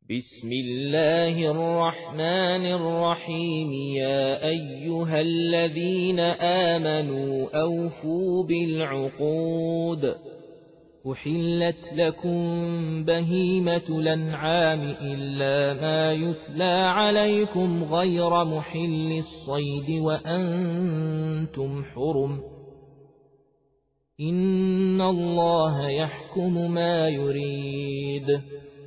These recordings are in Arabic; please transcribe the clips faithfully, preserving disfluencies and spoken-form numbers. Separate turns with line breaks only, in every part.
بسم الله الرحمن الرحيم يا أيها الذين آمنوا أوفوا بالعقود أحلت لكم بهيمة الأنعام إلا ما يتلى عليكم غير محل الصيد وأنتم حرم إن الله يحكم ما يريد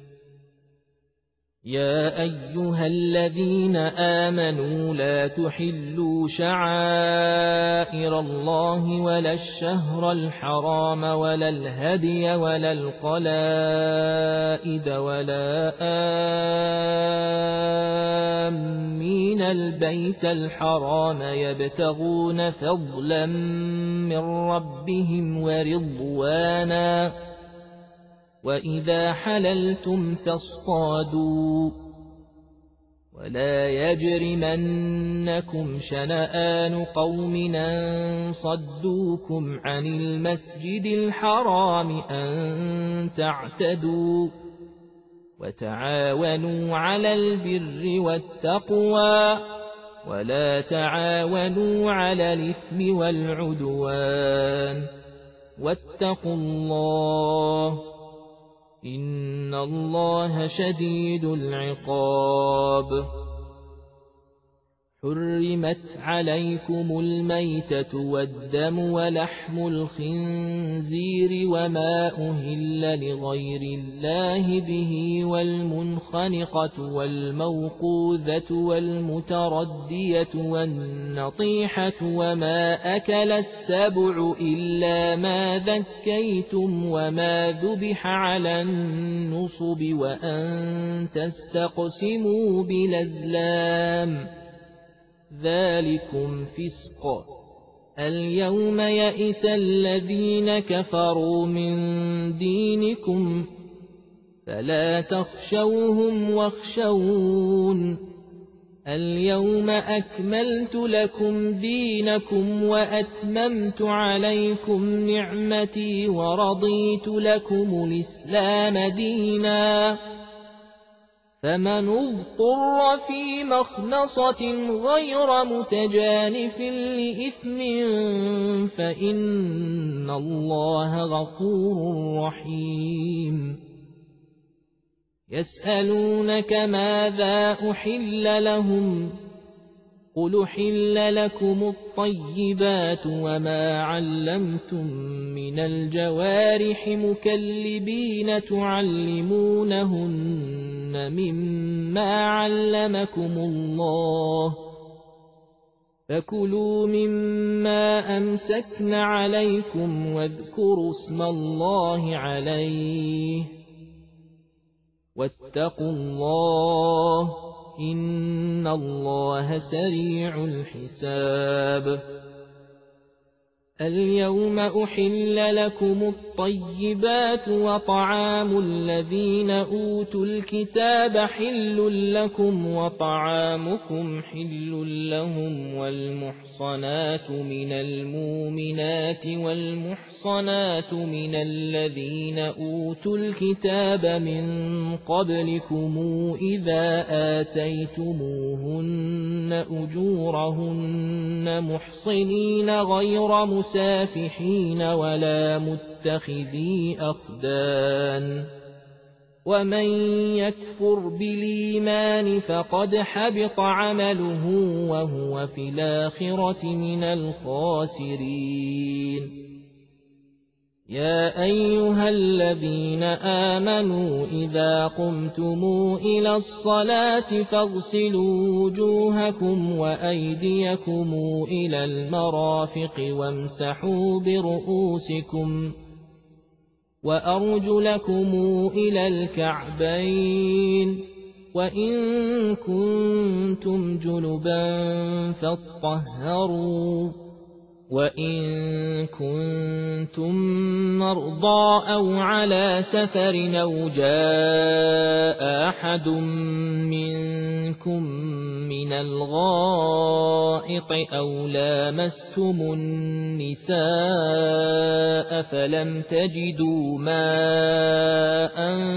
يا أيها الذين آمنوا لا تحلوا شعائر الله ولا الشهر الحرام ولا الهدي ولا القلائد ولا آمين البيت الحرام يبتغون فضلا من ربهم ورضوانا وإذا حللتم فاصطادوا ولا يجرمنكم شنآن قوم أن صدوكم عن المسجد الحرام أن تعتدوا وتعاونوا على البر والتقوى ولا تعاونوا على الإثم والعدوان واتقوا الله إن الله شديد العقاب حرمت عليكم الميتة والدم ولحم الخنزير وما أهل لغير الله به والمنخنقة والموقوذة والمتردية والنطيحة وما أكل السبع إلا ما ذكيتم وما ذبح على النصب وأن تستقسموا بالأزلام ذلكم فسق اليوم يئس الذين كفروا من دينكم فلا تخشوهم واخشون اليوم أكملت لكم دينكم وأتممت عليكم نعمتي ورضيت لكم الإسلام دينا فمن اضطر في مخنصة غير متجانف لإثم فإن الله غفور رحيم يسألونك ماذا أحل لهم قل أحل لكم الطيبات وما علمتم من الجوارح مكلبين تعلمونهن مما علمكم الله فكلوا مما أمسكن عليكم واذكروا اسم الله عليه واتقوا الله إن الله سريع الحساب اليوم أحل لكم الطيبات وطعام الذين أوتوا الكتاب حل لكم وطعامكم حل لهم والمحصنات من المؤمنات والمحصنات من الذين أوتوا الكتاب من قبلكم إذا آتيتموهن أجورهن محصنين غير مسلمين مسافحين ولا متخذي أخدان ومن يكفر بالإيمان فقد حبط عمله وهو في الآخرة من الخاسرين يا أيها الذين آمنوا إذا قمتم إلى الصلاة فاغسلوا وجوهكم وأيديكم إلى المرافق وامسحوا برؤوسكم وأرجلكم إلى الكعبين وإن كنتم جنبا فاطهروا وإن كنتم مرضى أو على سفر أو جاء أحد منكم من الغائط أو لامستم النساء فلم تجدوا ماء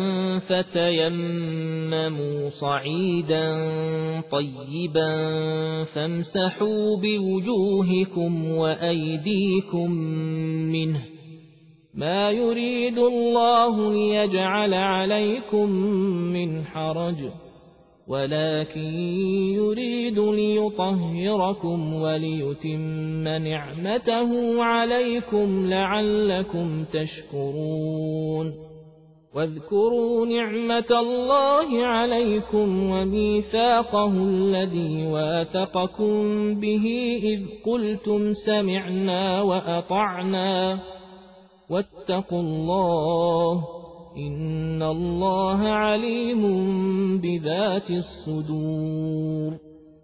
فتيمموا صعيدا طيبا فامسحوا بوجوهكم وأيديكم منه ما يريد الله ليجعل عليكم من حرج ولكن يريد ليطهركم وليتم نعمته عليكم لعلكم تشكرون واذكروا نعمة الله عليكم وميثاقه الذي واثقكم به إذ قلتم سمعنا وأطعنا واتقوا الله إن الله عليم بذات الصدور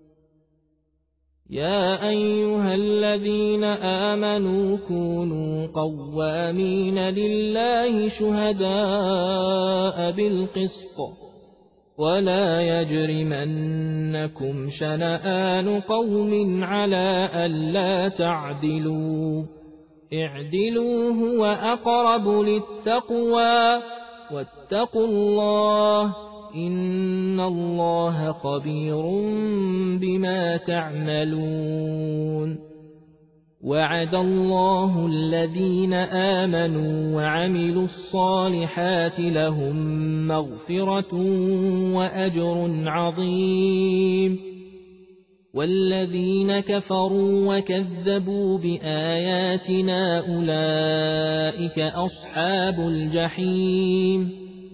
يا أيها الذين آمنوا كونوا قوامين لله شهداء بالقسط ولا يجرمنكم شنآن قوم على ألا تعدلوا اعدلوا هو أقرب للتقوى واتقوا الله إن الله خبير بما تعملون وعد الله الذين آمنوا وعملوا الصالحات لهم مغفرة وأجر عظيم والذين كفروا وكذبوا بآياتنا أولئك أصحاب الجحيم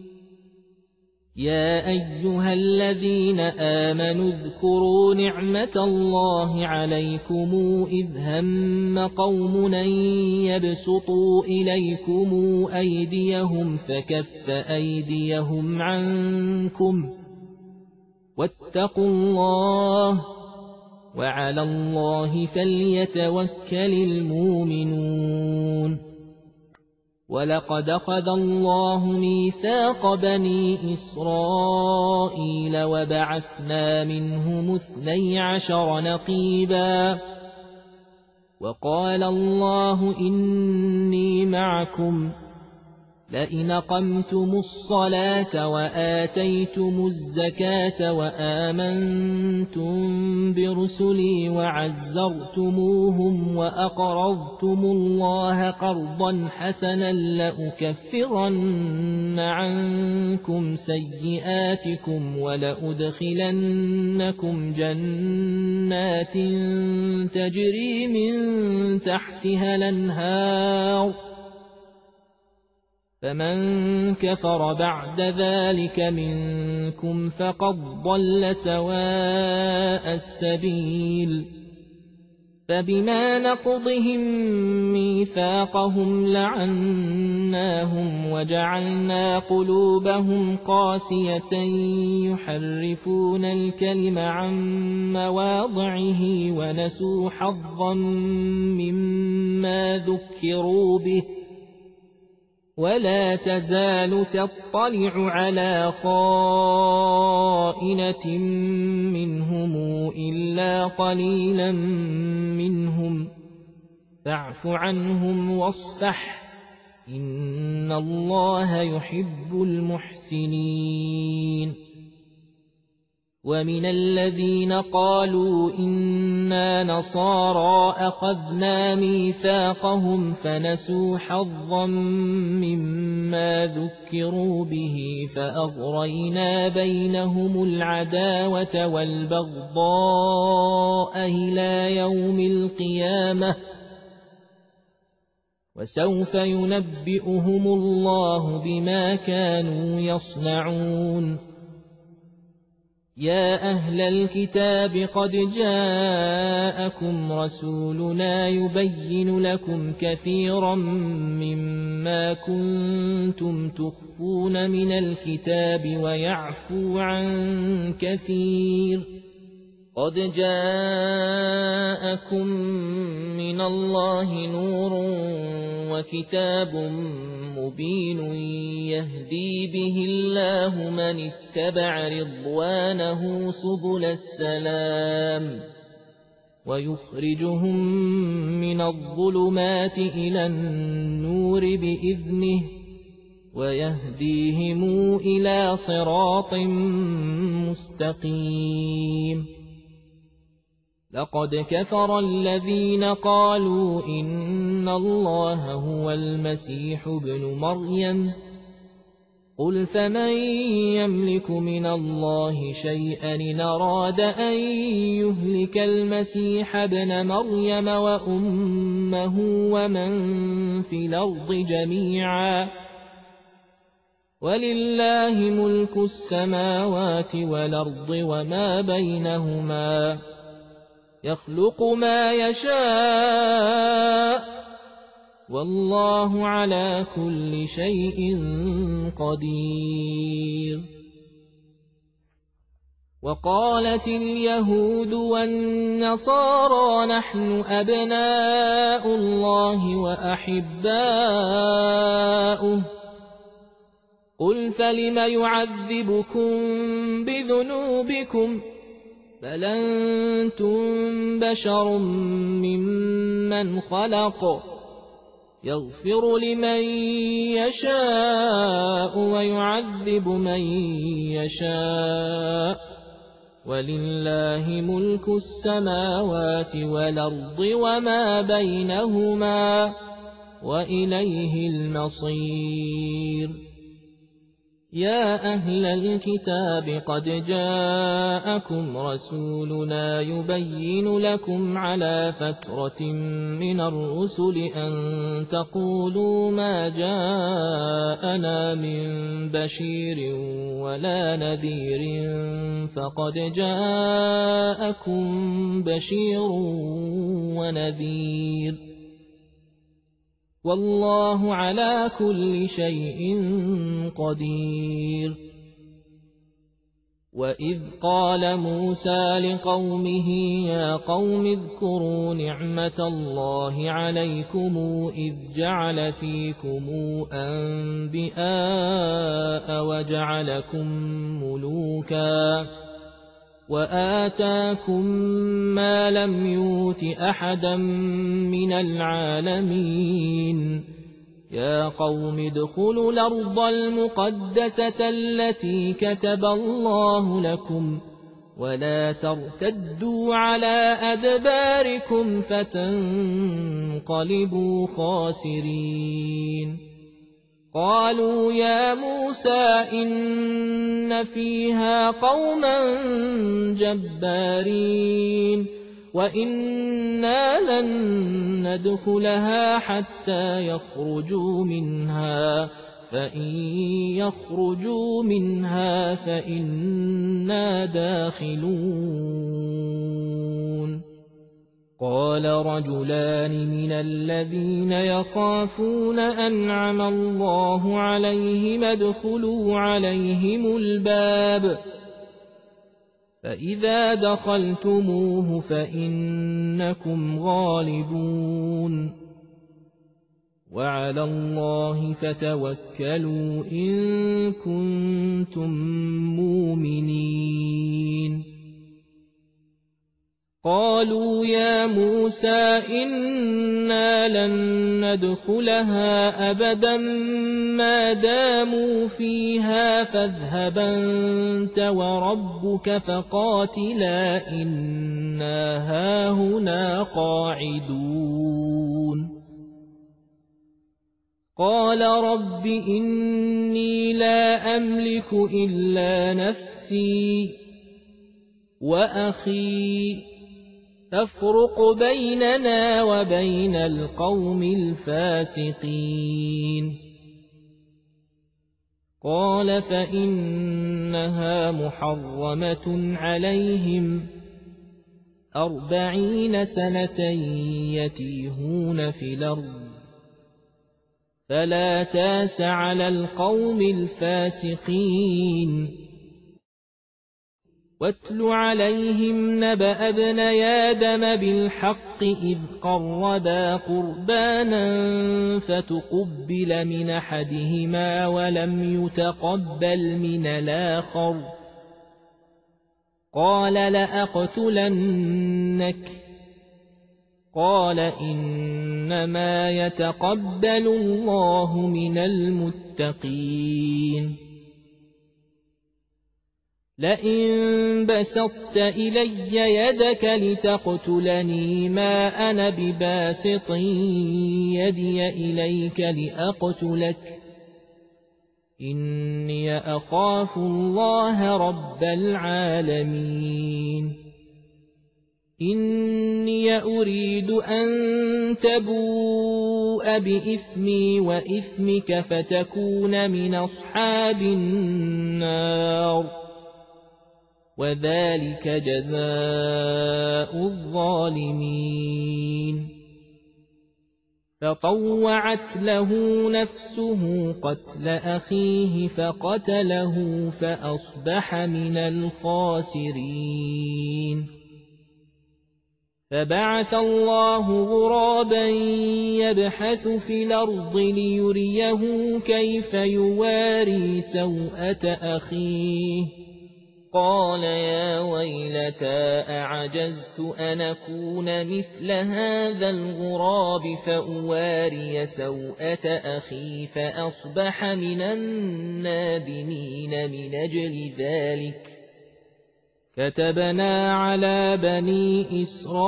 يا أيها الذين آمنوا اذكروا نعمة الله عليكم إذ هم قوم أن يبسطوا إليكم أيديهم فكف أيديهم عنكم واتقوا الله وعلى الله فليتوكل المؤمنون ولقد أخذ الله ميثاق بني إسرائيل وبعثنا منهم اثني عشر نقيبا وقال الله إني معكم لئن أقمتم الصلاة وآتيتم الزكاة وآمنتم برسلي وعزرتموهم وأقرضتم الله قرضا حسنا لأكفرن عنكم سيئاتكم ولأدخلنكم جنات تجري من تحتها الأنهار فمن كفر بعد ذلك منكم فقد ضل سواء السبيل فبما نقضهم ميثاقهم لعناهم وجعلنا قلوبهم قاسية يحرفون الكلم عن مواضعه ونسوا حظا مما ذكروا به ولا تزال تطلع على خائنة منهم إلا قليلا منهم فاعف عنهم واصفح إن الله يحب المحسنين ومن الذين قالوا إنا نصارى أخذنا ميثاقهم فنسوا حظا مما ذكروا به فأغرينا بينهم العداوة والبغضاء إلى يوم القيامة وسوف ينبئهم الله بما كانوا يصنعون يا أهل الكتاب قد جاءكم رسولنا يبين لكم كثيرا مما كنتم تخفون من الكتاب ويعفو عن كثير قد جاءكم من الله نور وكتاب مبين يهدي به الله من اتبع رضوانه سبل السلام ويخرجهم من الظلمات إلى النور بإذنه ويهديهم إلى صراط مستقيم لقد كفر الذين قالوا إن الله هو المسيح ابن مريم قل فمن يملك من الله شيئا إن أراد أن يهلك المسيح ابن مريم وأمه ومن في الأرض جميعا ولله ملك السماوات والأرض وما بينهما يخلق ما يشاء والله على كل شيء قدير وقالت اليهود والنصارى نحن أبناء الله وأحباؤه قل فلم يعذبكم بذنوبكم بل أنتم بشر ممن خلق يغفر لمن يشاء ويعذب من يشاء ولله ملك السماوات والأرض وما بينهما وإليه المصير يا أهل الكتاب قد جاءكم رسولنا يبين لكم على فترة من الرسل أن تقولوا ما جاءنا من بشير ولا نذير فقد جاءكم بشير ونذير والله على كل شيء قدير وإذ قال موسى لقومه يا قوم اذكروا نعمة الله عليكم إذ جعل فيكم أنبياء وجعلكم ملوكا وآتاكم ما لم يؤت أحدا من العالمين يا قوم ادخلوا الأرض المقدسة التي كتب الله لكم ولا ترتدوا على أدباركم فتنقلبوا خاسرين قالوا يا موسى إن فيها قوما جبارين وإنا لن ندخلها حتى يخرجوا منها فإن يخرجوا منها فإنا داخلون قال رجلان من الذين يخافون أنعم الله عليهم ادخلوا عليهم الباب فإذا دخلتموه فإنكم غالبون وعلى الله فتوكلوا إن كنتم مؤمنين قالوا يا موسى إنا لن ندخلها أبدا ما داموا فيها فاذهب أنت وربك فقاتلا إنا هاهنا قاعدون قال رب إني لا أملك إلا نفسي وأخي تفرق بيننا وبين القوم الفاسقين قال فإنها محرمة عليهم أربعين سنة يتيهون في الأرض فلا تاس على القوم الفاسقين واتل عليهم نبأ ابني آدم بالحق إذ قربا قربانا فتقبل من أحدهما ولم يتقبل من الآخر قال لأقتلنك قال إنما يتقبل الله من المتقين لئن بسطت إلي يدك لتقتلني ما أنا بباسط يدي إليك لأقتلك إني أخاف الله رب العالمين إني أريد أن تبوء بإثمي وإثمك فتكون من أصحاب النار وذلك جزاء الظالمين فطوعت له نفسه قتل أخيه فقتله فأصبح من الخاسرين فبعث الله غرابا يبحث في الأرض ليريه كيف يواري سوءة أخيه قال يا ويلتى أعجزت أن أكون مثل هذا الغراب فأواري سوءة أخي فأصبح من النادمين من أجل ذلك كتبنا على بني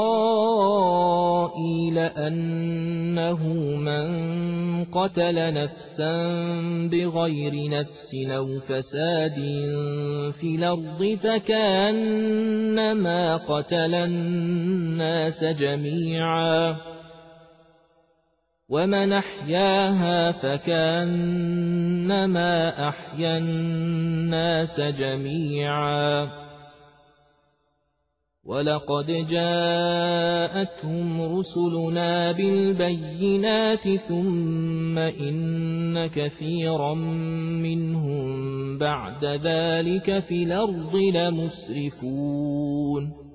إسرائيل أنه من قتل نفسا بغير نفس أو فساد في الأرض فكأنما قتل الناس جميعا ومن أحياها فكأنما أحيا الناس جميعا ولقد جاءتهم رسلنا بالبينات ثم إن كثيرا منهم بعد ذلك في الأرض لمسرفون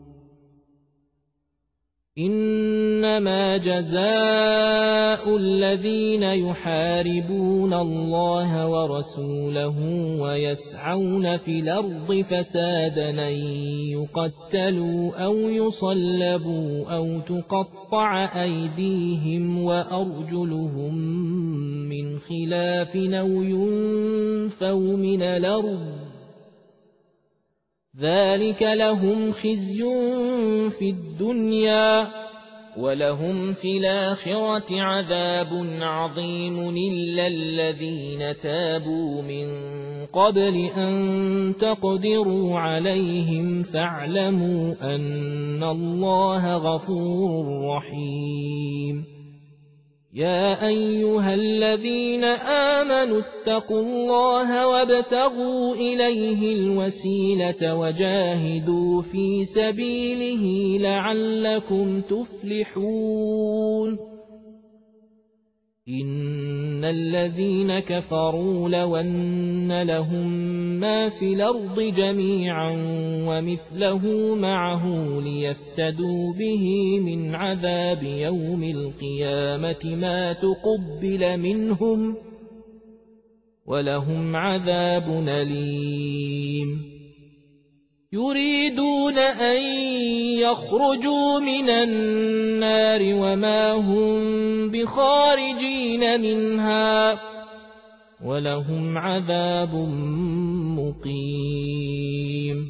إنما جزاء الذين يحاربون الله ورسوله ويسعون في الأرض فسادا أن يقتلوا أو يصلبوا أو تقطع أيديهم وأرجلهم من خلاف أو ينفوا من الأرض ذلك لهم خزي في الدنيا ولهم في الآخرة عذاب عظيم إلا الذين تابوا من قبل أن تقدروا عليهم فاعلموا أن الله غفور رحيم يا أيها الذين آمنوا اتقوا الله وابتغوا إليه الوسيلة وجاهدوا في سبيله لعلكم تفلحون إن الذين كفروا لو أن لهم ما في الأرض جميعا ومثله معه ليفتدوا به من عذاب يوم القيامة ما تقبل منهم ولهم عذاب أليم يريدون أن يخرجوا من النار وما هم بخارجين منها ولهم عذاب مقيم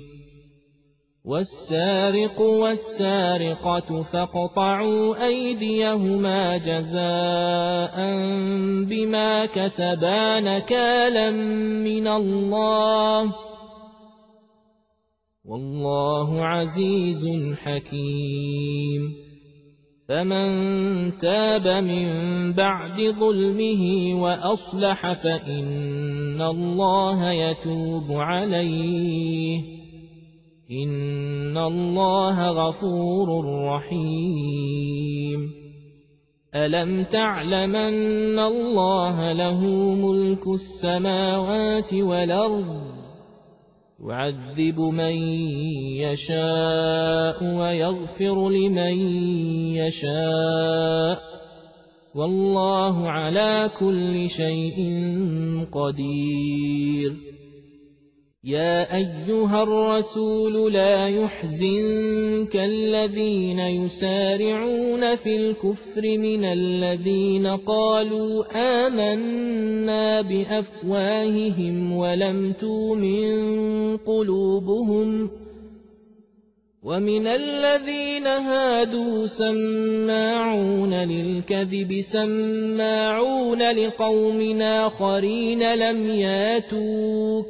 والسارق والسارقة فاقطعوا أيديهما جزاء بما كسبا نكالا من الله والله عزيز حكيم فمن تاب من بعد ظلمه وأصلح فإن الله يتوب عليه إن الله غفور رحيم ألم تعلم أن الله له ملك السماوات والأرض يعذب من يشاء ويغفر لمن يشاء والله على كل شيء قدير. يا أيها الرسول لا يحزنك الذين يسارعون في الكفر من الذين قالوا آمنا بأفواههم ولم تؤمن قلوبهم ومن الذين هادوا سماعون للكذب سماعون لقوم آخرين لم ياتوك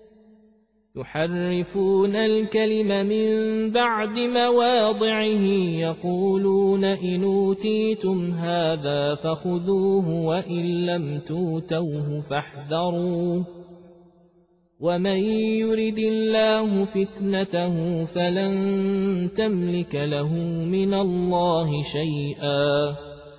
يحرفون الكلم من بعد مواضعه يقولون إن أوتيتم هذا فخذوه وإن لم توتوه فاحذروا ومن يرد الله فتنته فلن تملك له من الله شيئا.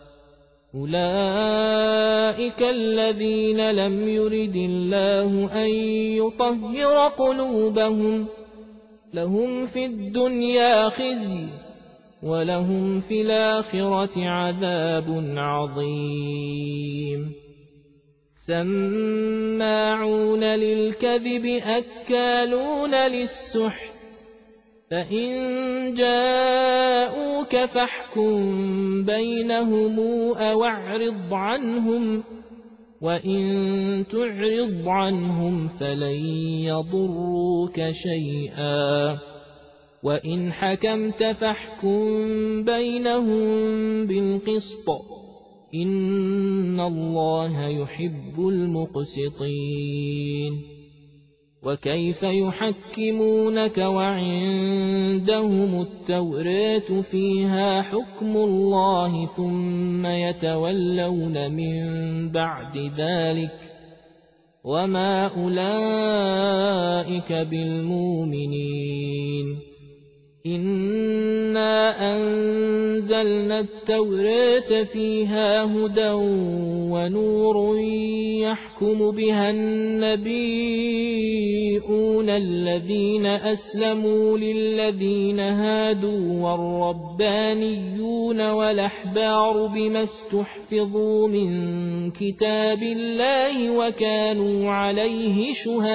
أولئك الذين لم يرد الله أن يطهر قلوبهم لهم في الدنيا خزي ولهم في الآخرة عذاب عظيم. سماعون للكذب أكالون للسحت فإن جاءوك فاحكم بينهم أو اعرض عنهم وإن تعرض عنهم فلن يضروك شيئا وإن حكمت فاحكم بينهم بالقسط إن الله يحب المقسطين. وكيف يحكمونك وعندهم التوراة فيها حكم الله ثم يتولون من بعد ذلك وما أولئك بالمؤمنين. إنا أنزلنا التوراة فيها هدى ونور يحكم بها النبيون الذين أسلموا للذين هادوا والربانيون والأحبار بما استحفظوا من كتاب الله وكانوا عليه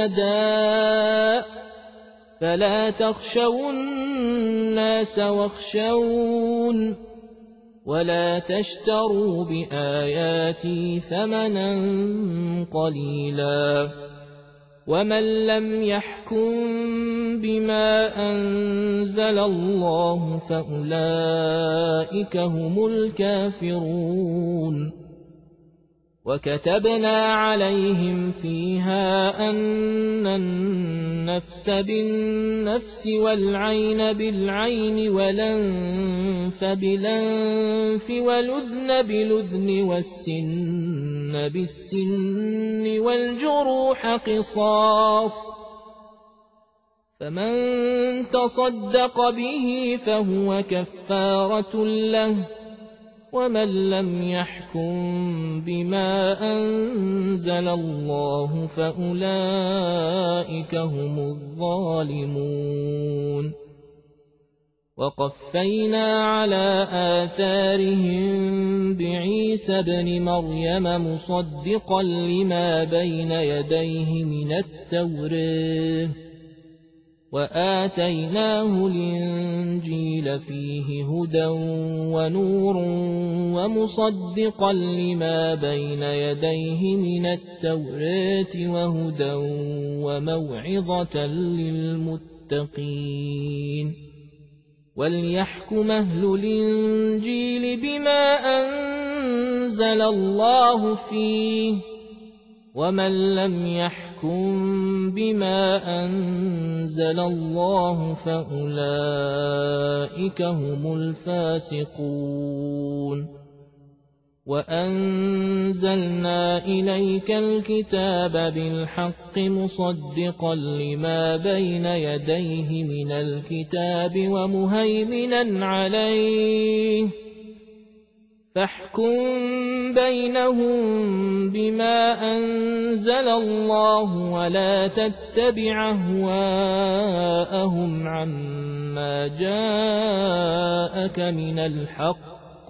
شهداء فلا تخشوا الناس واخشون ولا تشتروا بآياتي ثمنا قليلا ومن لم يحكم بما أنزل الله فأولئك هم الكافرون. وكتبنا عليهم فيها أن النفس بالنفس والعين بالعين والأنف بالأنف والأذن بالأذن والسن بالسن والجروح قصاص فمن تصدق به فهو كفارة له ومن لم يحكم بما أنزل الله فأولئك هم الظالمون. وقفينا على آثارهم بعيسى ابن مريم مصدقا لما بين يديه من التوراة وآتيناه الإنجيل فيه هدى ونور ومصدقا لما بين يديه من التوراة وهدى وموعظة للمتقين. وليحكم أهل الإنجيل بما أنزل الله فيه ومن لم يحكم بما أنزل الله فأولئك هم الفاسقون. وأنزلنا إليك الكتاب بالحق مصدقا لما بين يديه من الكتاب ومهيمنا عليه فاحكم بينهم بما أنزل الله ولا تتبع أهواءهم عما جاءك من الحق،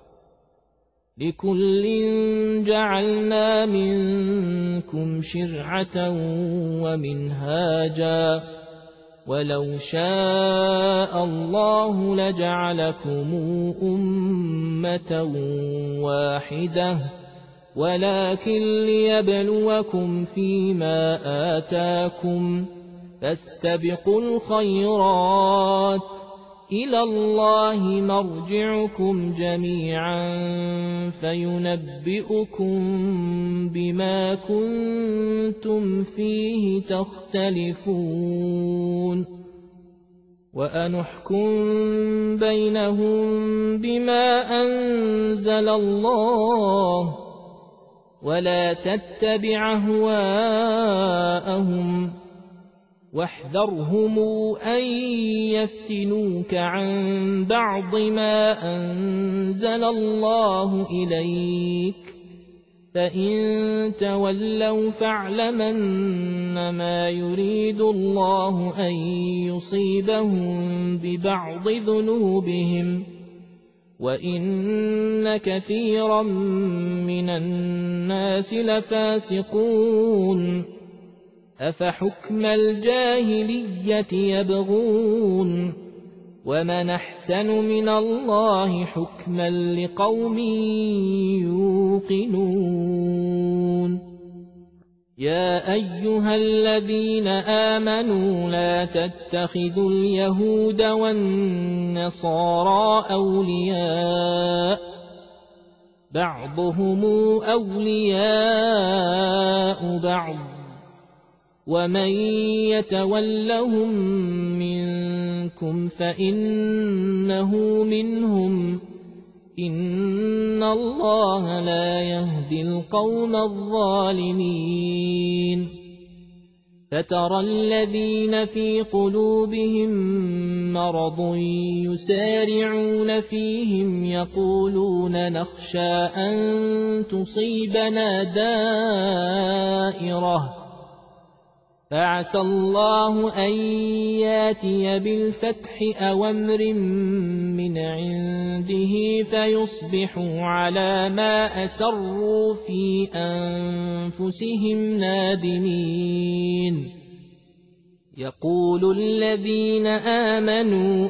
لكل جعلنا منكم شرعة ومنهاجا، ولو شاء الله لجعلكم أمة واحدة، ولكن ليبلوكم فيما آتاكم، فاستبقوا الخيرات، إلى الله مرجعكم جميعا فينبئكم بما كنتم فيه تختلفون. وأنحكم بينهم بما أنزل الله ولا تتبع أهواءهم، واحذرهم أن يفتنوك عن بعض ما أنزل الله إليك، فإن تولوا فاعلمن ما يريد الله أن يصيبهم ببعض ذنوبهم، وإن كثيرا من الناس لفاسقون. أفحكم الجاهلية يبغون، ومن أحسن من الله حكما لقوم يوقنون. يا أيها الذين آمنوا لا تتخذوا اليهود والنصارى أولياء، بعضهم أولياء بعض، ومن يتولهم منكم فإنه منهم، إن الله لا يهدي القوم الظالمين. فترى الذين في قلوبهم مرض يسارعون فيهم يقولون نخشى أن تصيبنا دائرة، فعسى الله أن ياتي بالفتح أو أمر من عنده فيصبحوا على ما أسروا في أنفسهم نادمين. يقول الذين آمنوا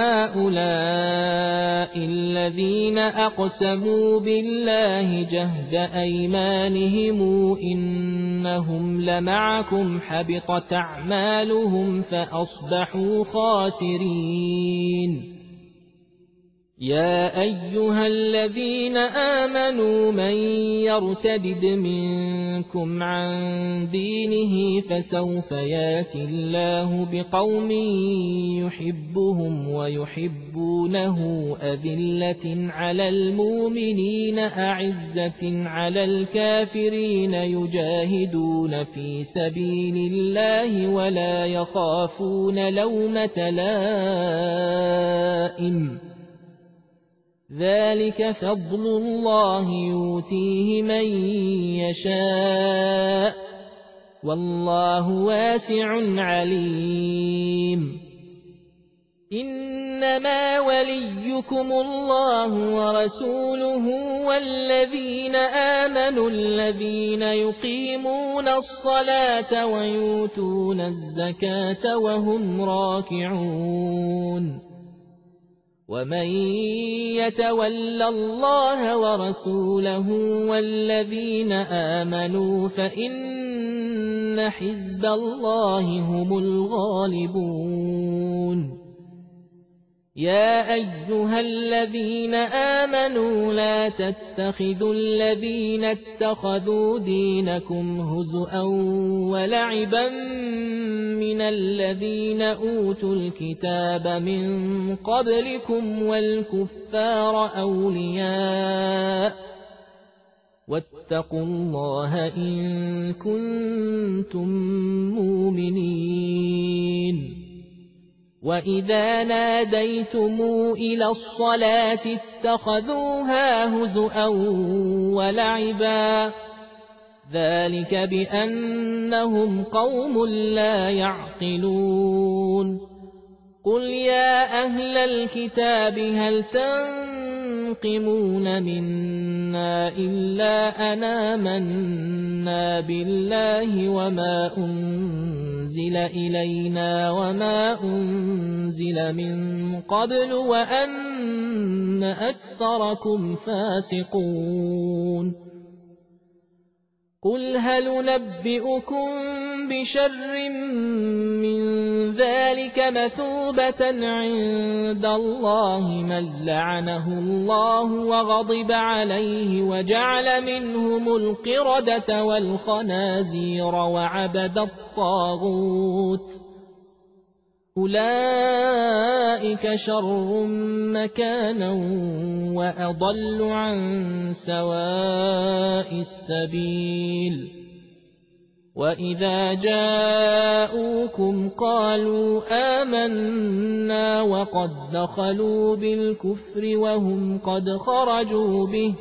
أهؤلاء الذين أقسموا بالله جهد أيمانهم إنهم لمعكم حبطت أعمالهم فأصبحوا خاسرين. يا أيها الذين آمنوا من يرتد منكم عن دينه فسوف ياتي الله بقوم يحبهم ويحبونه أذلة على المؤمنين أعزة على الكافرين يجاهدون في سبيل الله ولا يخافون لومة لائم، ذلك فضل الله يؤتيه من يشاء، والله واسع عليم. إنما وليكم الله ورسوله والذين آمنوا الذين يقيمون الصلاة ويؤتون الزكاة وهم راكعون. ومن يتول الله ورسوله والذين آمنوا فإن حزب الله هم الغالبون. يا أيها الذين آمنوا لا تتخذوا الذين اتخذوا دينكم هزؤا ولعبا من الذين أوتوا الكتاب من قبلكم والكفار أولياء، واتقوا الله إن كنتم مؤمنين. وإذا ناديتم إلى الصلاة اتخذوها هزؤا ولعبا ذلك بأنهم قوم لا يعقلون قل يا أهل الكتاب هل تنقمون منا إلا أن آمنا بالله وما أنزل إلينا وما أنزل من قبل وأن أكثركم فاسقون قل هل ننبئكم بشر من ذلك مثوبة عند الله من لعنه الله وغضب عليه وجعل منهم القردة والخنازير وعبد الطاغوت أولئك شر مكانا وأضل عن سواء السبيل وإذا جاءوكم قالوا آمنا وقد دخلوا بالكفر وهم قد خرجوا به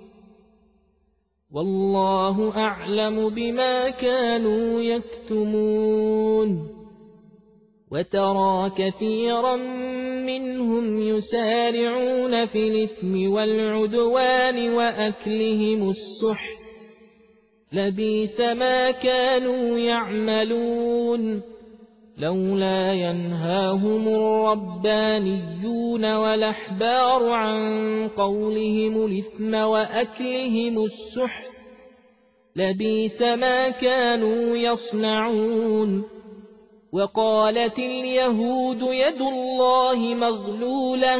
والله أعلم بما كانوا يكتمون وترى كثيرا منهم يسارعون في الإثم والعدوان وأكلهم السحت لبئس ما كانوا يعملون لولا ينهاهم الربانيون والأحبار عن قولهم الإثم وأكلهم السحت لبئس ما كانوا يصنعون وقالت اليهود يد الله مغلولة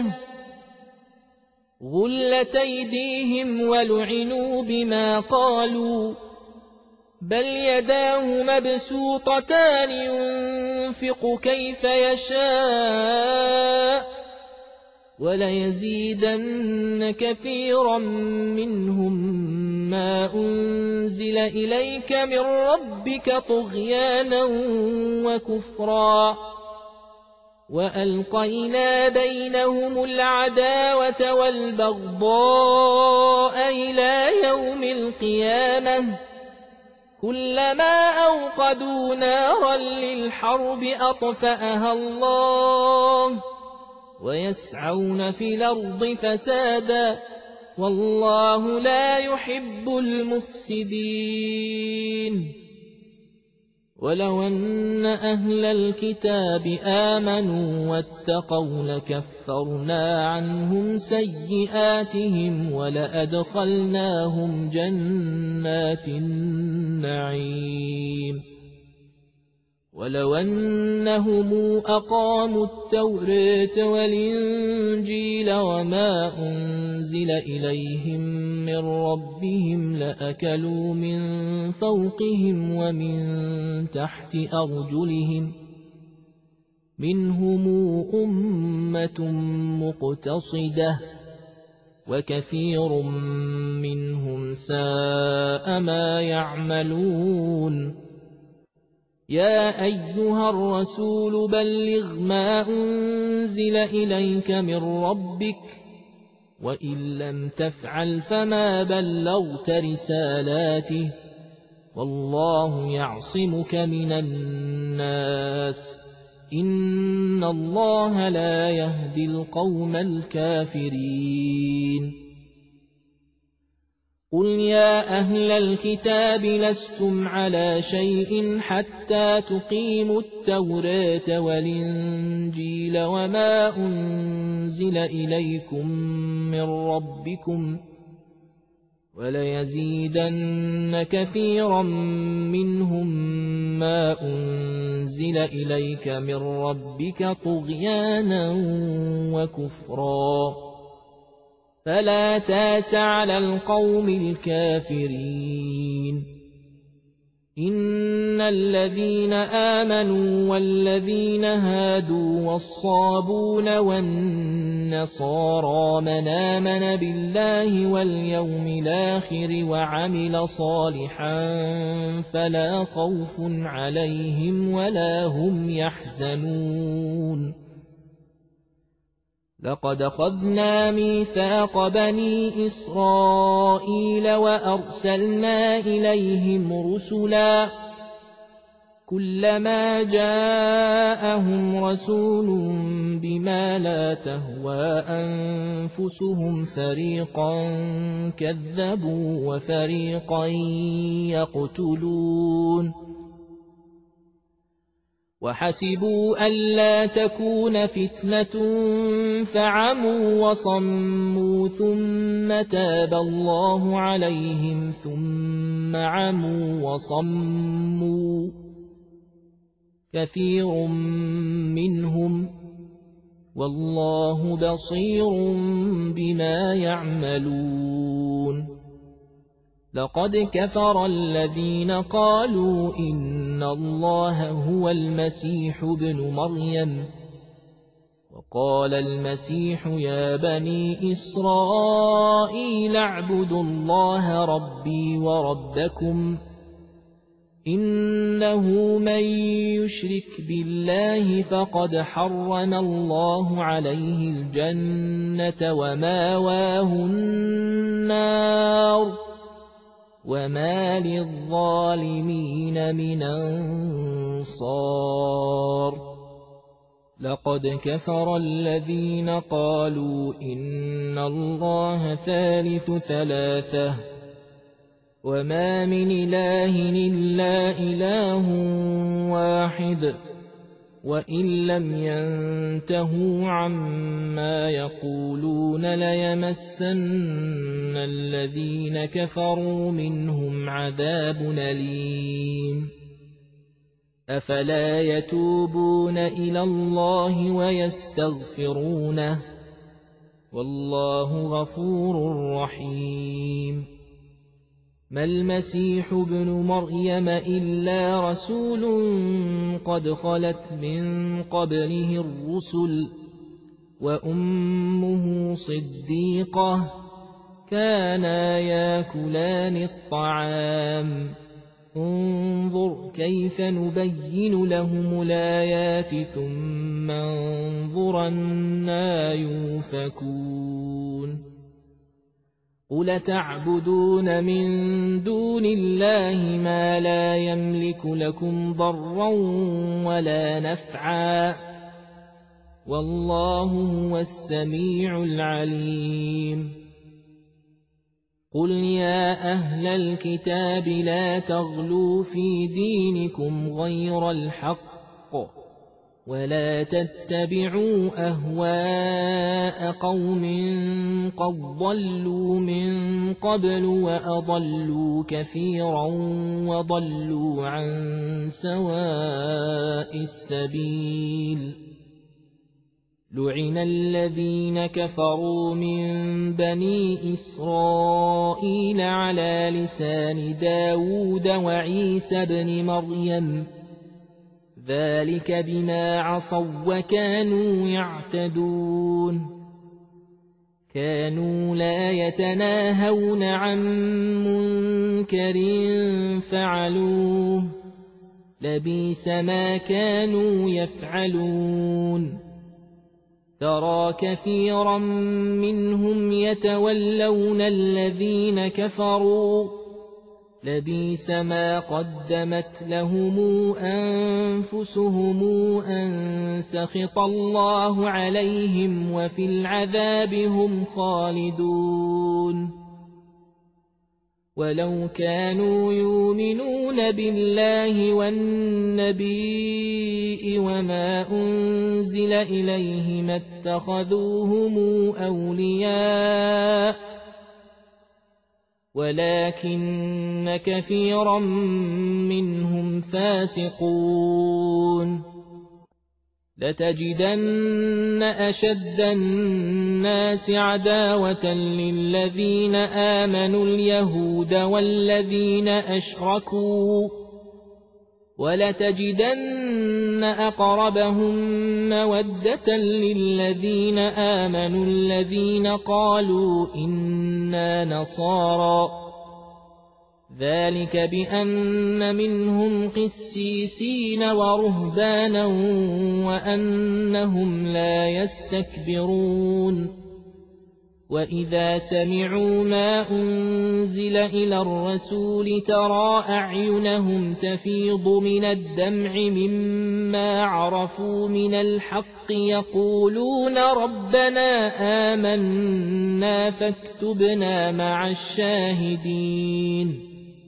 غلت أيديهم ولعنوا بما قالوا بل يداه مبسوطتان ينفق كيف يشاء وليزيدن كثيرا منهم ما أنزل إليك من ربك طغيانا وكفرا وألقينا بينهم العداوة والبغضاء إلى يوم القيامة كلما أوقدوا نارا للحرب أطفأها الله ويسعون في الأرض فسادا والله لا يحب المفسدين ولو أن أهل الكتاب آمنوا واتقوا لكفرنا عنهم سيئاتهم ولأدخلناهم جنات النعيم ولو أنهم أقاموا التوراة والإنجيل وما أنزل إليهم من ربهم لأكلوا من فوقهم ومن تحت أرجلهم منهم أمة مقتصدة وكثير منهم ساء ما يعملون يا أيها الرسول بلغ ما أنزل إليك من ربك وإن لم تفعل فما بلغت رسالاته والله يعصمك من الناس إن الله لا يهدي القوم الكافرين قل يا أهل الكتاب لستم على شيء حتى تقيموا التوراة والإنجيل وما أنزل إليكم من ربكم وليزيدن كثيرا منهم ما أنزل إليك من ربك طغيانا وكفرا فلا تاس على القوم الكافرين إن الذين آمنوا والذين هادوا والصابون والنصارى من آمن بالله واليوم الآخر وعمل صالحا فلا خوف عليهم ولا هم يحزنون لقد أخذنا ميثاق بني إسرائيل وأرسلنا إليهم رسلا كلما جاءهم رسول بما لا تهوى أنفسهم فريقا كذبوا وفريقا يقتلون وحسبوا ألا تكون فتنة فعموا وصموا ثم تاب الله عليهم ثم عموا وصموا كثير منهم والله بصير بما يعملون لقد كفر الذين قالوا إن الله هو المسيح ابن مريم وقال المسيح يا بني إسرائيل اعبدوا الله ربي وربكم إنه من يشرك بالله فقد حرم الله عليه الجنة وماواه النار وما للظالمين من أنصار لقد كفر الذين قالوا إن الله ثالث ثلاثة وما من إله إلا إله واحد وإن لم ينتهوا عما يقولون ليمسن الذين كفروا منهم عذاب أليم أفلا يتوبون إلى الله ويستغفرونه والله غفور رحيم ما المسيح ابن مريم إلا رسول قد خلت من قبله الرسل وأمه صديقة كانا ياكلان الطعام انظر كيف نبين لهم الآيات ثم انظر أنى يؤفكون قل تعبدون من دون الله ما لا يملك لكم ضرا ولا نفعا والله هو السميع العليم قل يا أهل الكتاب لا تغلوا في دينكم غير الحق ولا تتبعوا أهواء قوم قد ضلوا من قبل وأضلوا كثيرا وضلوا عن سواء السبيل لعن الذين كفروا من بني إسرائيل على لسان داود وعيسى بن مريم ذلك بما عصوا وكانوا يعتدون كانوا لا يتناهون عن منكر فعلوه لبئس ما كانوا يفعلون ترى كثيرا منهم يتولون الذين كفروا لبئس ما قدمت لهم أنفسهم أن سخط الله عليهم وفي العذاب هم خالدون ولو كانوا يؤمنون بالله والنبي وما أنزل إليه ما اتخذوهم أولياء ولكن كثيرا منهم فاسقون لتجدن أشد الناس عداوة للذين آمنوا اليهود والذين أشركوا ولتجدن أقربهم مودة للذين آمنوا الذين قالوا إنا نصارى ذلك بأن منهم قسيسين ورهبانا وأنهم لا يستكبرون وإذا سمعوا ما أنزل إلى الرسول ترى أعينهم تفيض من الدمع مما عرفوا من الحق يقولون ربنا آمنا فاكتبنا مع الشاهدين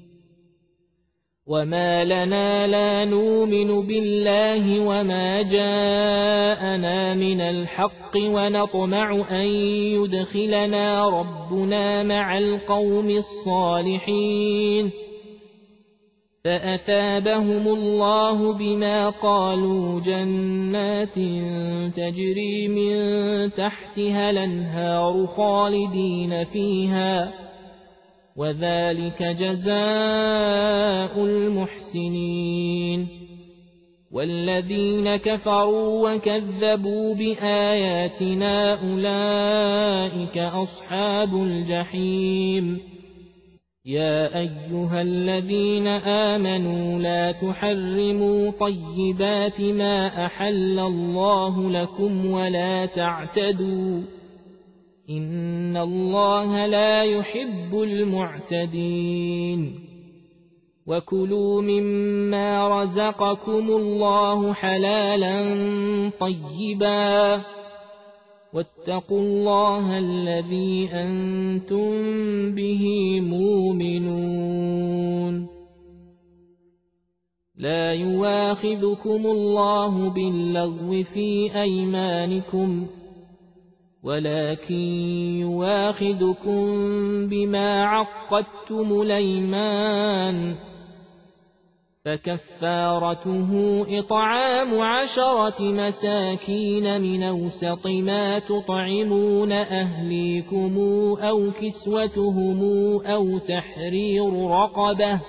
وما لنا لا نؤمن بالله وما جاءنا من الحق ونطمع أن يدخلنا ربنا مع القوم الصالحين فأثابهم الله بما قالوا جنات تجري من تحتها الأنهار خالدين فيها وذلك جزاء المحسنين والذين كفروا وكذبوا بآياتنا أولئك أصحاب الجحيم يا أيها الذين آمنوا لا تحرموا طيبات ما أحل الله لكم ولا تعتدوا إن الله لا يحب المعتدين وكلوا مما رزقكم الله حلالا طيبا واتقوا الله الذي أنتم به مؤمنون لا يواخذكم الله باللغو في أيمانكم ولكن يواخذكم بما عقدتم الأيمان فكفارته إطعام عشرة مساكين من أوسط ما تطعمون أهليكم أو كسوتهم أو تحرير رقبة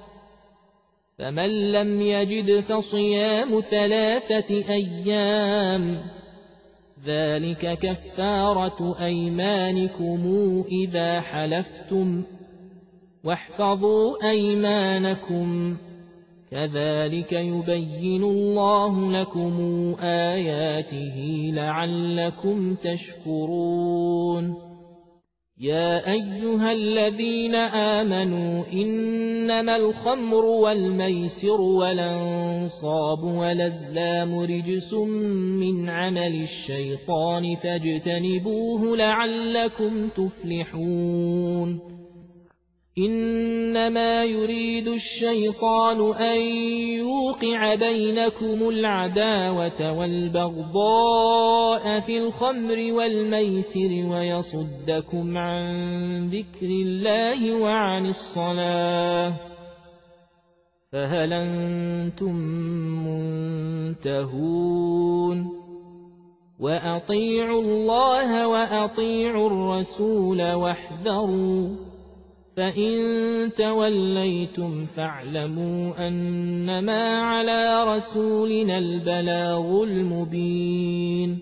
فمن لم يجد فصيام ثلاثة أيام ذلك كفارة أيمانكم إذا حلفتم واحفظوا أيمانكم كذلك يبين الله لكم آياته لعلكم تشكرون يا أيها الذين آمنوا إنما الخمر والميسر والأنصاب والأزلام رجس من عمل الشيطان فاجتنبوه لعلكم تفلحون إنما يريد الشيطان أن يوقع بينكم العداوة والبغضاء في الخمر والميسر ويصدكم عن ذكر الله وعن الصلاة فهل أنتم منتهون وأطيعوا الله وأطيعوا الرسول واحذروا فإن توليتم فاعلموا أنما على رسولنا البلاغ المبين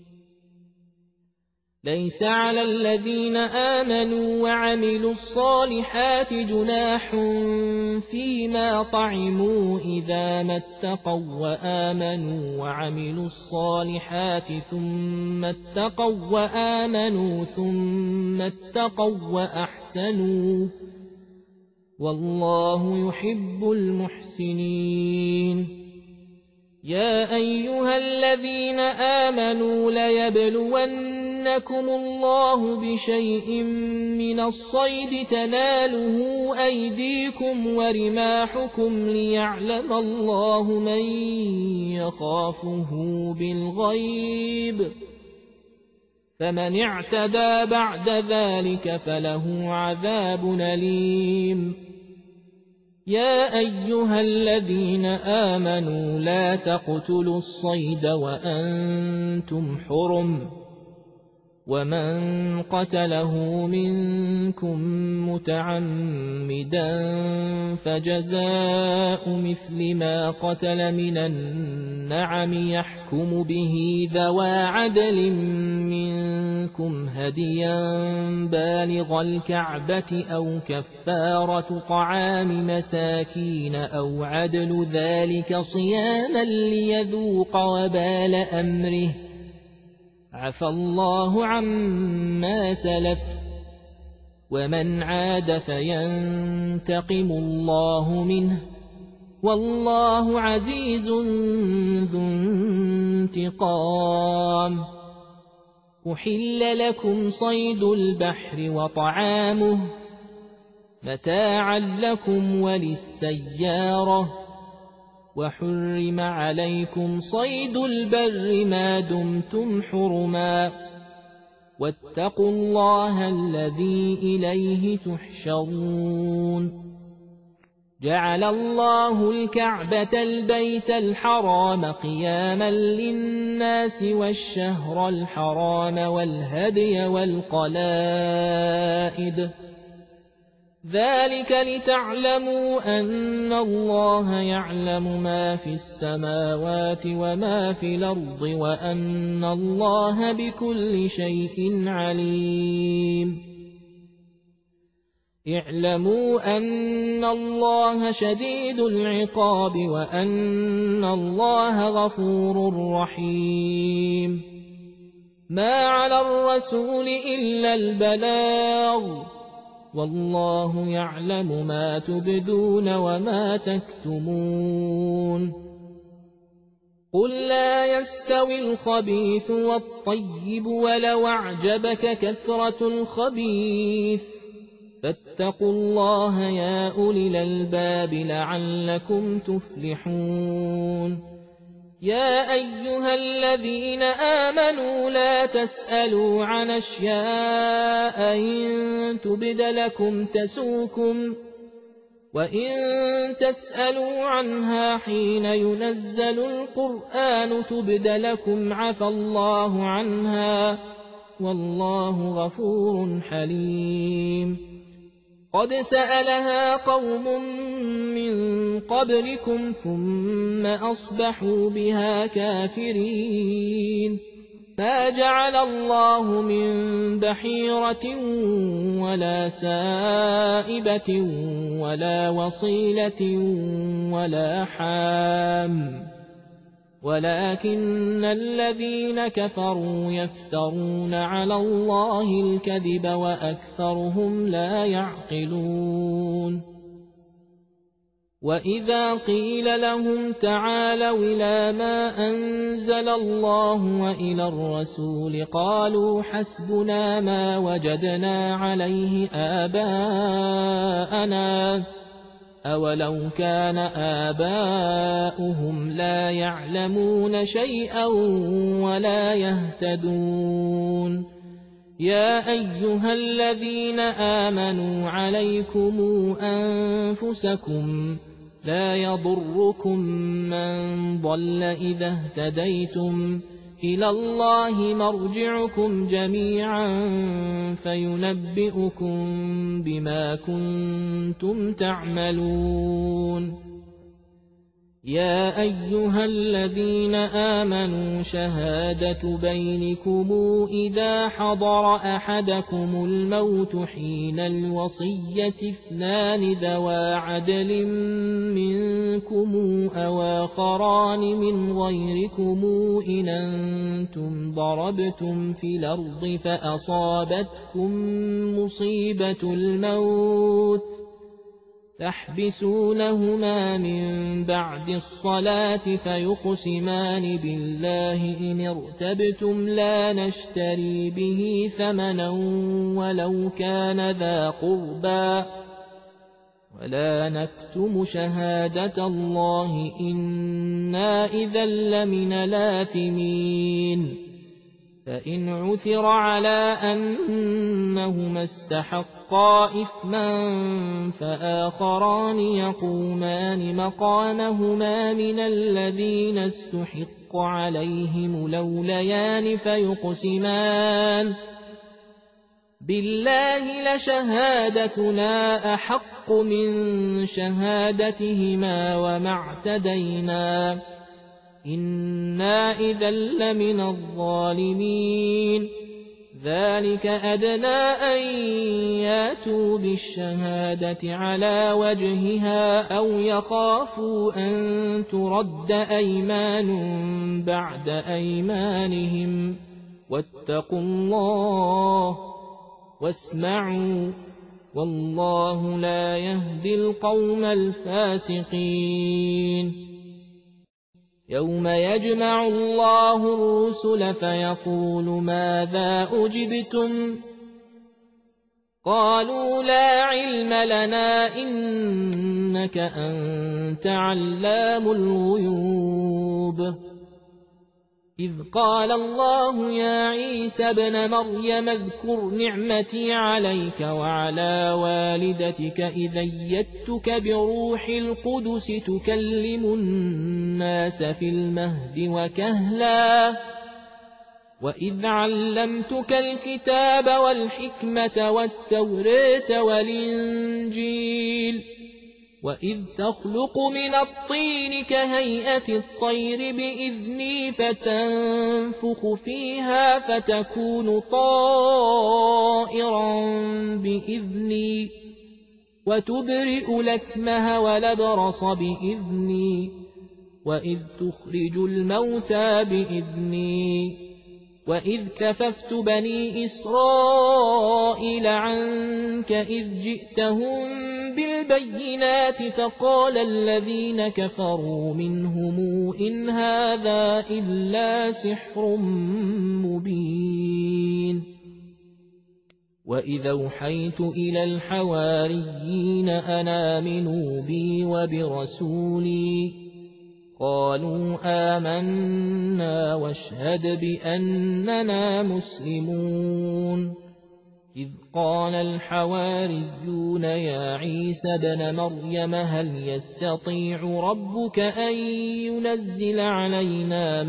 ليس على الذين آمنوا وعملوا الصالحات جناح فيما طعموا إذا ما اتقوا وآمنوا وعملوا الصالحات ثم اتقوا وآمنوا ثم اتقوا وأحسنوا والله يحب المحسنين يا أيها الذين آمنوا ليبلونكم الله بشيء من الصيد تناله أيديكم ورماحكم ليعلم الله من يخافه بالغيب فمن اعتدى بعد ذلك فله عذاب أليم يا أيها الذين آمنوا لا تقتلوا الصيد وأنتم حرم ومن قتله منكم متعمدا فجزاء مثل ما قتل من النعم يحكم به ذوى عدل منكم هديا بالغ الكعبة أو كفارة طعام مساكين أو عدل ذلك صياما ليذوق وبال أمره عفى الله عما سلف ومن عاد فينتقم الله منه والله عزيز ذو انتقام. أحل لكم صيد البحر وطعامه متاعا لكم وللسيارة وحرم عليكم صيد البر ما دمتم حرما واتقوا الله الذي إليه تحشرون. جعل الله الكعبة البيت الحرام قياما للناس والشهر الحرام والهدي والقلائد ذلك لتعلموا أن الله يعلم ما في السماوات وما في الأرض وأن الله بكل شيء عليم. اعلموا أن الله شديد العقاب وأن الله غفور رحيم. ما على الرسول إلا البلاغ والله يعلم ما تبدون وما تكتمون. قل لا يستوي الخبيث والطيب ولو أعجبك كثرة الخبيث فاتقوا الله يا أولي الألباب لعلكم تفلحون. يا أيها الذين آمنوا لا تسألوا عن أشياء إن تبد لكم تسوكم وإن تسألوا عنها حين ينزل القرآن تبد لكم عفى الله عنها والله غفور حليم. قد سألها قوم من قبلكم ثم أصبحوا بها كافرين. ما جعل الله من بحيرة ولا سائبة ولا وصيلة ولا حام ولكن الذين كفروا يفترون على الله الكذب وأكثرهم لا يعقلون. وإذا قيل لهم تعالوا إلى ما أنزل الله وإلى الرسول قالوا حسبنا ما وجدنا عليه آباءنا أولو كان آباؤهم لا يعلمون شيئا ولا يهتدون. يا أيها الذين آمنوا عليكم أنفسكم لا يضركم من ضل إذا اهتديتم إلى الله مرجعكم جميعا فينبئكم بما كنتم تعملون. يا أيها الذين آمنوا شهادة بينكم إذا حضر أحدكم الموت حين الوصية اثنان ذوى عدل منكم أو آخران من غيركم إن أنتم ضربتم في الأرض فأصابتكم مصيبة الموت تحبسونهما من بعد الصلاة فيقسمان بالله إن ارتبتم لا نشتري به ثمنا ولو كان ذا قربى ولا نكتم شهادة الله إنا إذا لمن الآثمين. فإن عثر على أنهما استحقا إثما فآخران يقومان مقامهما من الذين استحق عليهم الأوليان فيقسمان بالله لشهادتنا أحق من شهادتهما وما اعتدينا إنا إذا لمن الظالمين ذلك أدنى أن ياتوا بالشهادة على وجهها أو يخافوا أن ترد أيمان بعد أيمانهم واتقوا الله واسمعوا والله لا يهدي القوم الفاسقين يوم يجمع الله الرسل فيقول ماذا أجبتم قالوا لا علم لنا إنك أنت علام الغيوب إذ قال الله يا عيسى ابن مريم اذكر نعمتي عليك وعلى والدتك إذ أيدتك بروح القدس تكلم الناس في المهد وكهلا وإذ علمتك الكتاب والحكمة والتوراة والإنجيل وإذ تخلق من الطين كهيئة الطير بإذني فتنفخ فيها فتكون طائرا بإذني وتبرئ الأكمه والأبرص بإذني وإذ تخرج الموتى بإذني وإذ كففت بني إسرائيل عنك إذ جئتهم بالبينات فقال الذين كفروا منهم إن هذا إلا سحر مبين وإذ أوحيت إلى الحواريين أن آمنوا بي وبرسولي قالوا آمنا واشهد بأننا مسلمون إذ قال الحواريون يا عيسى ابن مريم هل يستطيع ربك أن ينزل علينا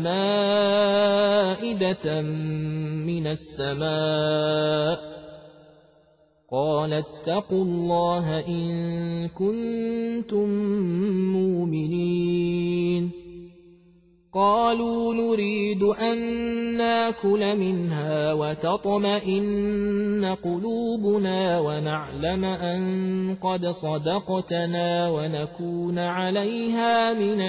مائدة من السماء قال اتقوا الله إن كنتم مؤمنين قالوا نريد أن ناكل منها وتطمئن قلوبنا ونعلم أن قد صدقتنا ونكون عليها من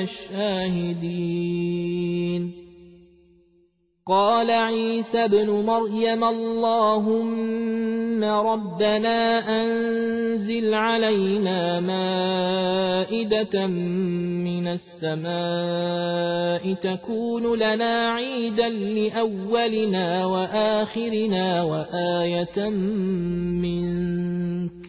الشاهدين قال عيسى ابن مريم اللهم ربنا أنزل علينا مائدة من السماء تكون لنا عيدا لأولنا وآخرنا وآية منك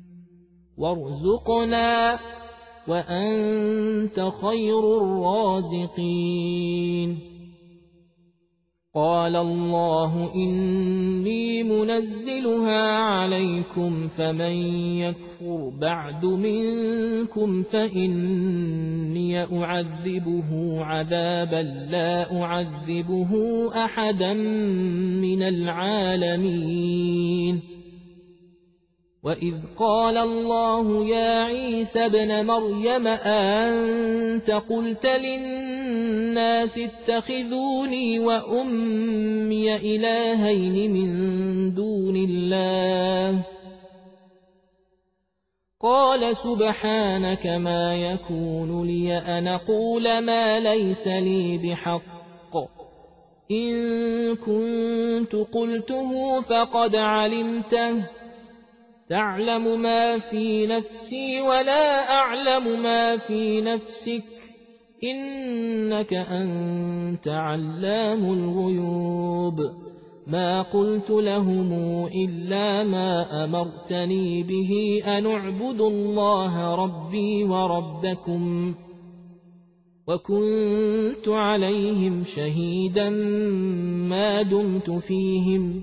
وارزقنا وأنت خير الرازقين قال الله إني منزلها عليكم فمن يكفر بعد منكم فإني أعذبه عذابا لا أعذبه أحدا من العالمين وإذ قال الله يا عيسى ابن مريم أنت قلت للناس اتخذوني وأمي إلهين من دون الله قال سبحانك ما يكون لي أن أقول ما ليس لي بحق إن كنت قلته فقد علمته تعلم ما في نفسي ولا أعلم ما في نفسك إنك أنت علام الغيوب ما قلت لهم إلا ما أمرتني به أن اعبدوا الله ربي وربكم وكنت عليهم شهيدا ما دمت فيهم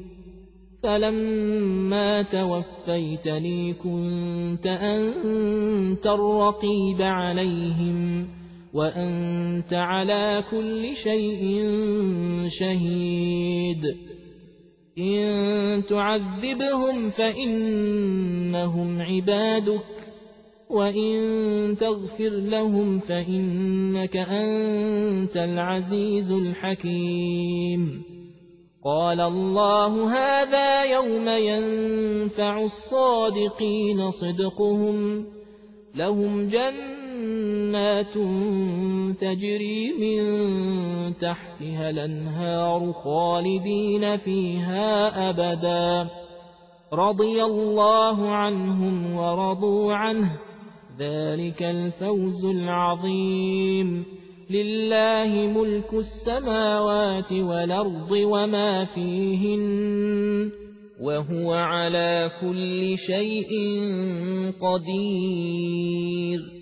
فلما توفيتني كنت أنت الرقيب عليهم وأنت على كل شيء شهيد إن تعذبهم فإنهم عبادك وإن تغفر لهم فإنك أنت العزيز الحكيم. قال الله هذا يوم ينفع الصادقين صدقهم لهم جنات تجري من تحتها الأنهار خالدين فيها أبدا رضي الله عنهم ورضوا عنه ذلك الفوز العظيم. لله ملك السماوات والأرض وما فيهن وهو على كل شيء قدير.